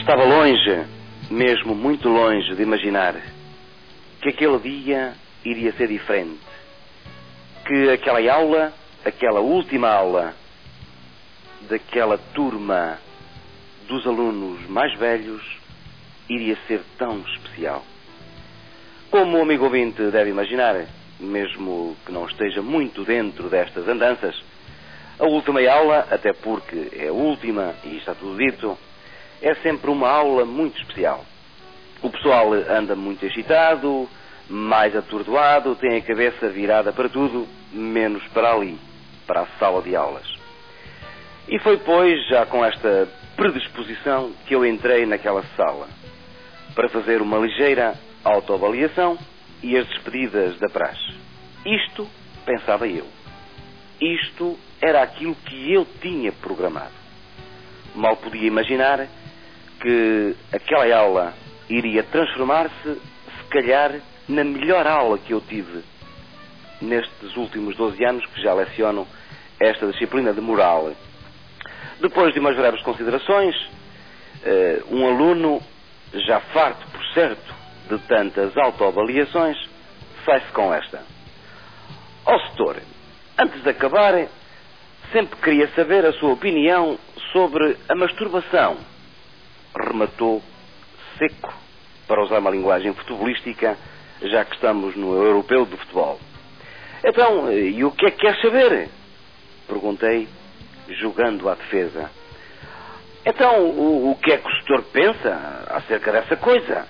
Estava longe, mesmo muito longe, de imaginar que aquele dia iria ser diferente. Que aquela aula, aquela última aula daquela turma dos alunos mais velhos, iria ser tão especial. Como o amigo ouvinte deve imaginar, mesmo que não esteja muito dentro destas andanças, a última aula, até porque é a última e está tudo dito, é sempre uma aula muito especial. O pessoal anda muito excitado, mais atordoado, tem a cabeça virada para tudo, menos para ali, para a sala de aulas. E foi, pois, já com esta predisposição que eu entrei naquela sala, para fazer uma ligeira autoavaliação e as despedidas da praxe. Isto, pensava eu, isto era aquilo que eu tinha programado. Mal podia imaginar que aquela aula iria transformar-se, se calhar, na melhor aula que eu tive nestes últimos 12 anos que já leciono esta disciplina de moral. Depois de umas breves considerações, um aluno, já farto, por certo, de tantas autoavaliações, sai-se com esta. Ó setor, antes de acabar, sempre queria saber a sua opinião sobre a masturbação. Rematou seco, para usar uma linguagem futebolística, já que estamos no europeu de futebol. Então, e o que é que quer saber? Perguntei, jogando à defesa. Então, o que é que o senhor pensa acerca dessa coisa?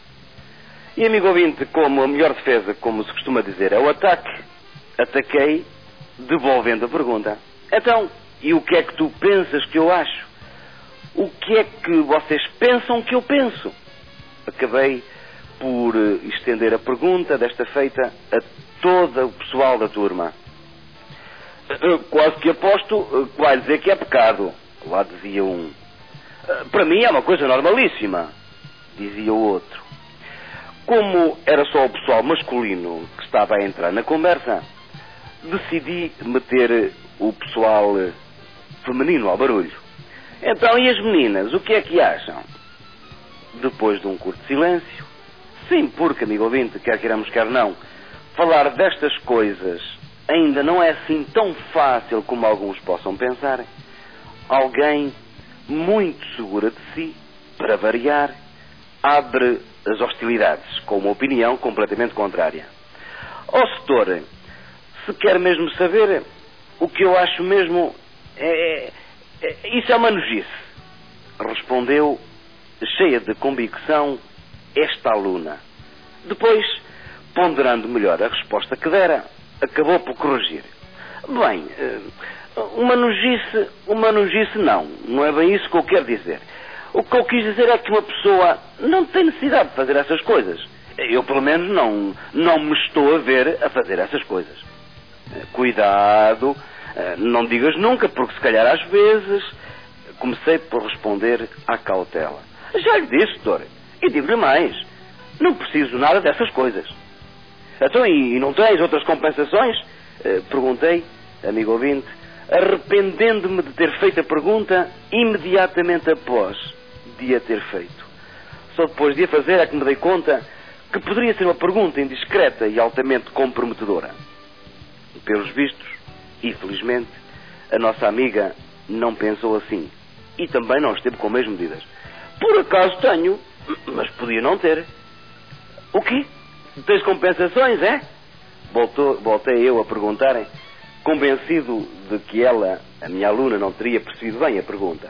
E, amigo ouvinte, como a melhor defesa, como se costuma dizer, é o ataque, ataquei, devolvendo a pergunta. Então, e o que é que tu pensas que eu acho? O que é que vocês pensam que eu penso? Acabei por estender a pergunta, desta feita, a todo o pessoal da turma. Quase que aposto que vai dizer que é pecado. Lá dizia um. Para mim é uma coisa normalíssima, dizia o outro. Como era só o pessoal masculino que estava a entrar na conversa, decidi meter o pessoal feminino ao barulho. Então, e as meninas, o que é que acham? Depois de um curto silêncio, sim, porque, amigo ouvinte, quer queiramos, quer não, falar destas coisas ainda não é assim tão fácil como alguns possam pensar. Alguém muito segura de si, para variar, abre as hostilidades com uma opinião completamente contrária. Ó setor, se quer mesmo saber, o que eu acho mesmo isso é uma nojice, respondeu, cheia de convicção, esta aluna. Depois, ponderando melhor a resposta que dera, acabou por corrigir. Bem, uma nojice não é bem isso que eu quero dizer. O que eu quis dizer é que uma pessoa não tem necessidade de fazer essas coisas. Eu, pelo menos, não me estou a ver a fazer essas coisas. Cuidado, não digas nunca, porque se calhar às vezes... Comecei por responder à cautela. Já lhe disse, doutor, e digo-lhe mais, não preciso nada dessas coisas. Então, e não tens outras compensações? Perguntei, amigo ouvinte, arrependendo-me de ter feito a pergunta imediatamente após de a ter feito. Só depois de a fazer é que me dei conta que poderia ser uma pergunta indiscreta e altamente comprometedora. Pelos vistos, e felizmente, a nossa amiga não pensou assim. E também não esteve com as mesmas medidas. Por acaso tenho, mas podia não ter. O quê? Tens compensações, é? Voltei eu a perguntar, convencido de que ela, a minha aluna, não teria percebido bem a pergunta.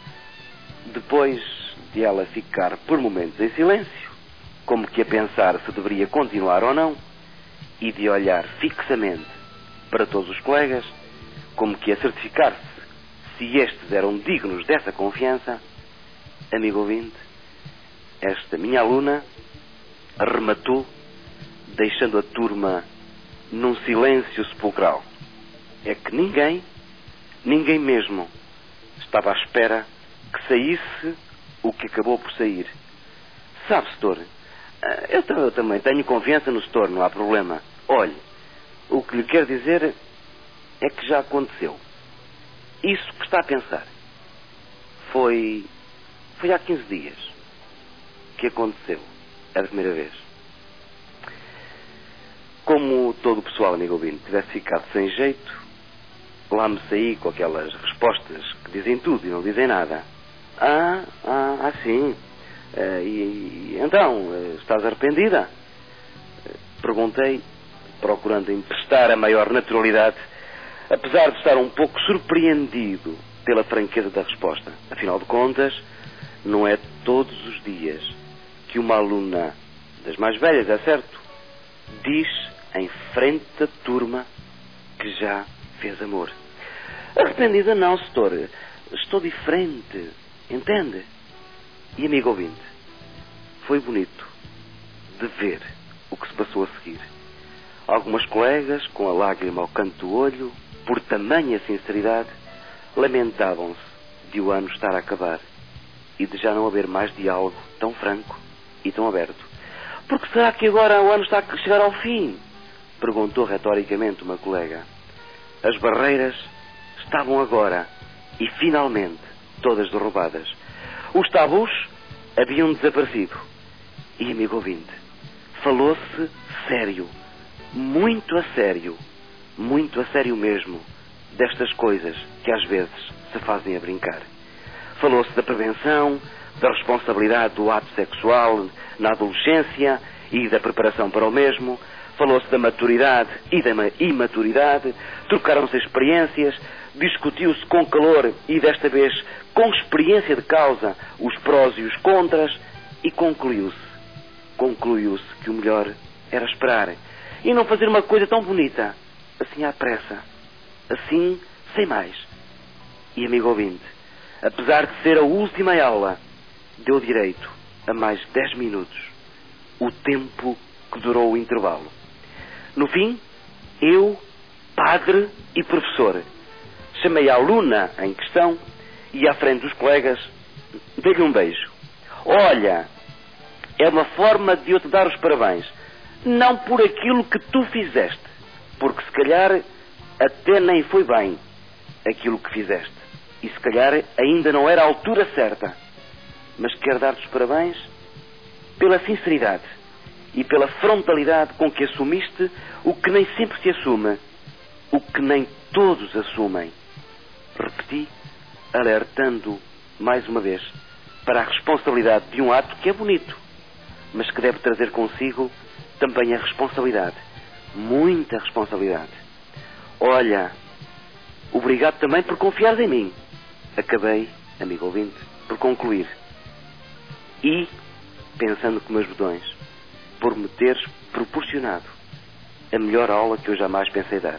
Depois de ela ficar por momentos em silêncio, como que a pensar se deveria continuar ou não, e de olhar fixamente para todos os colegas, como que a certificar-se se estes eram dignos dessa confiança, amigo ouvinte, esta minha aluna arrematou, deixando a turma num silêncio sepulcral. É que ninguém mesmo, estava à espera que saísse o que acabou por sair. Sabe, setor, eu também tenho confiança no setor, não há problema. Olhe, o que lhe quero dizer é que já aconteceu. Isso que está a pensar foi Foi há 15 dias que aconteceu a primeira vez. Como todo o pessoal, amigo ouvinte, tivesse ficado sem jeito, lá me saí com aquelas respostas que dizem tudo e não dizem nada. Sim. Então, estás arrependida? Perguntei, procurando emprestar a maior naturalidade, apesar de estar um pouco surpreendido pela franqueza da resposta. Afinal de contas, não é todos os dias que uma aluna das mais velhas, é certo, diz em frente da turma que já fez amor. Arrependida não, setor. Estou diferente. Entende? E, amigo ouvinte, foi bonito de ver o que se passou a seguir. Algumas colegas, com a lágrima ao canto do olho, por tamanha sinceridade, lamentavam-se de o ano estar a acabar e de já não haver mais diálogo tão franco e tão aberto. Porque será que agora o ano está a chegar ao fim? Perguntou retoricamente uma colega. As barreiras estavam agora, e finalmente, todas derrubadas. Os tabus haviam desaparecido. E, amigo ouvinte, falou-se sério, muito a sério mesmo, destas coisas que às vezes se fazem a brincar. Falou-se da prevenção, da responsabilidade do ato sexual na adolescência e da preparação para o mesmo. Falou-se da maturidade e da imaturidade, trocaram-se experiências, discutiu-se com calor e desta vez com experiência de causa os prós e os contras e concluiu-se que o melhor era esperar e não fazer uma coisa tão bonita, assim à pressa, assim sem mais. E, amigo ouvinte, apesar de ser a última aula, deu direito a mais 10 minutos, o tempo que durou o intervalo. No fim, eu, padre e professor, chamei a aluna em questão e à frente dos colegas dei-lhe um beijo. Olha, é uma forma de eu te dar os parabéns, não por aquilo que tu fizeste, porque se calhar até nem foi bem aquilo que fizeste e se calhar ainda não era a altura certa, mas quero dar-te os parabéns pela sinceridade e pela frontalidade com que assumiste o que nem sempre se assume, o que nem todos assumem. Repeti, alertando mais uma vez para a responsabilidade de um ato que é bonito, mas que deve trazer consigo também a responsabilidade, muita responsabilidade. Olha, obrigado também por confiares em mim. Acabei, amigo ouvinte, por concluir. E, pensando com meus botões, por me teres proporcionado a melhor aula que eu jamais pensei dar.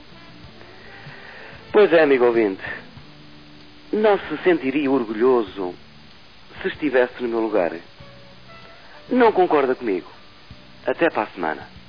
Pois é, amigo ouvinte, não se sentiria orgulhoso se estivesse no meu lugar? Não concorda comigo? Até para a semana.